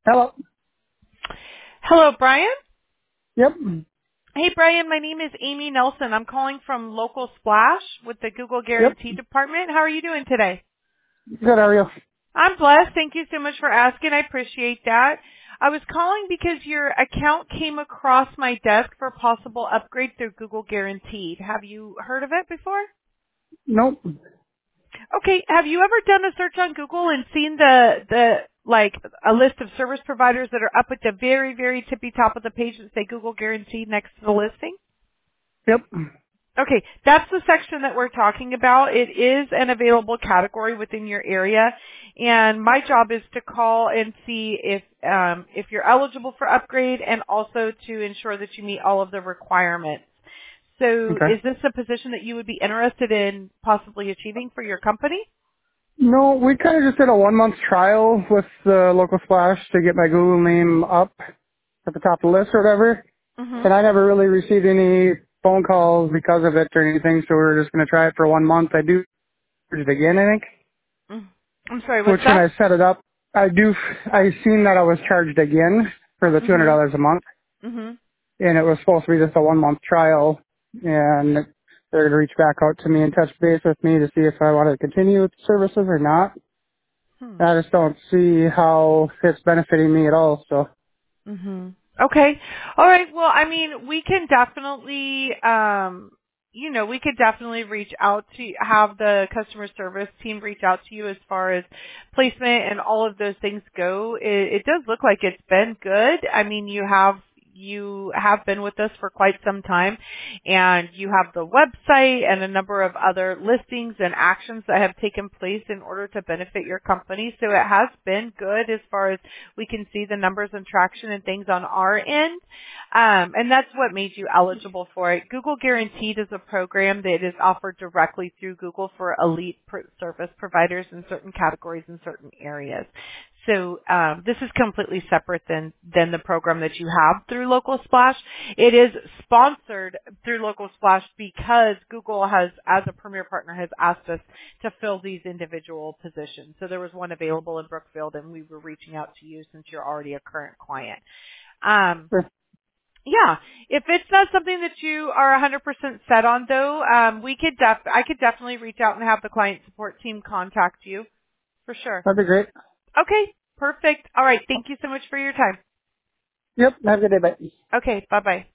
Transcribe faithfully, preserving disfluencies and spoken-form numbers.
Hello. Hello, Brian. Yep. Hey, Brian. My name is Amy Nelson. I'm calling from Local Splash with the Google Yep. Guarantee Department. How are you doing today? Good, how are you? I'm blessed. Thank you so much for asking. I appreciate that. I was calling because your account came across my desk for a possible upgrade through Google Guaranteed. Have you heard of it before? Nope. Okay. Have you ever done a search on Google and seen the the like a list of service providers that are up at the very, very tippy top of the page that say Google Guaranteed next to the listing? Yep. Okay, that's the section that we're talking about. It is an available category within your area, and my job is to call and see if um, if you're eligible for upgrade, and also to ensure that you meet all of the requirements. So, Okay. is this a position that you would be interested in possibly achieving for your company? No, we kind of just did a one month trial with the local splash to get my Google name up at the top of the list or whatever. Mm-hmm. And I never really received any phone calls because of it or anything, so we were just going to try it for one month. I do it again, I think, Mm. I'm sorry. which What's when that? I set it up, I do, I seen that I was charged again for the two hundred dollars Mm-hmm. a month. Mm-hmm. And it was supposed to be just a one month trial, and they're going to reach back out to me and touch base with me to see if I want to continue with the services or not. Hmm. I just don't see how it's benefiting me at all. So hmm Okay. All right. Well, I mean, we can definitely, um, you know, we could definitely reach out to have the customer service team reach out to you as far as placement and all of those things go. It, it does look like it's been good. I mean, you have you have been with us for quite some time, and you have the website and a number of other listings and actions that have taken place in order to benefit your company. So it has been good as far as we can see the numbers and traction and things on our end. Um, and that's what made you eligible for it. Google Guaranteed is a program that is offered directly through Google for elite pro- service providers in certain categories in certain areas. So um, this is completely separate than, than the program that you have through Local Splash. It is sponsored through Local Splash because Google has, as a premier partner, has asked us to fill these individual positions. So there was one available in Brookfield, and we were reaching out to you since you're already a current client. Um, eh, yeah, if it's not something that you are one hundred percent set on, though, um, we could def- I could definitely reach out and have the client support team contact you for sure. that'd be great. Okay, perfect. All right, thank you so much for your time. Yep. Have a good day. Bye. Okay, bye bye.